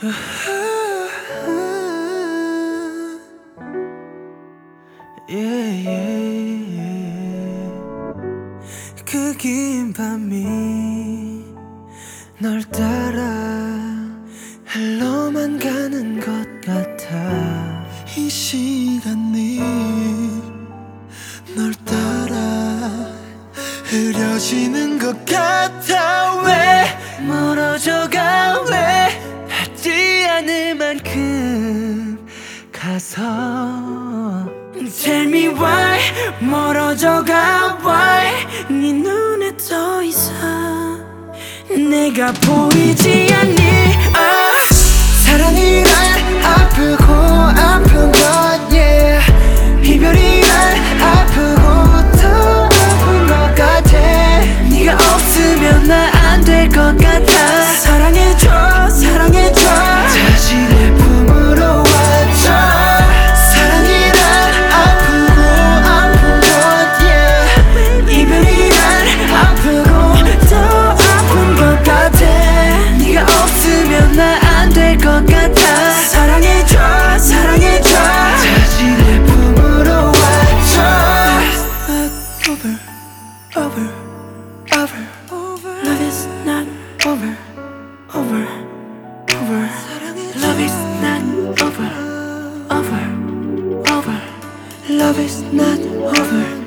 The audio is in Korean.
yeah, yeah. 그 긴 밤이 널 따라 흘러만 가는 것 같아. 이 시간이 널 따라 흐려지는 것 같아. 왜 멀어져가, 왜 하지 않을 만큼 가서 Tell me why 멀어져가, why 네 눈에 더 이상 내가 보이지 않니. 사랑이란 아프고 아픈 것 yeah. 이별이란 아프고 더 아픈 것 같아. 네가 없으면 나 안 될 것 같아. 사랑해줘, 사랑해줘. 다시 내 품으로 와줘. 사랑이란 아프고 아픈 것 yeah. 이별이란 아프고 더 아픈 것 같아. 네가 없으면 나 안 될 것 같아. 사랑해줘, 사랑해줘. 다시 내 품으로 와줘. Over, over, over. Love is not over, over, over. Love is not over, over, over. Love is not over.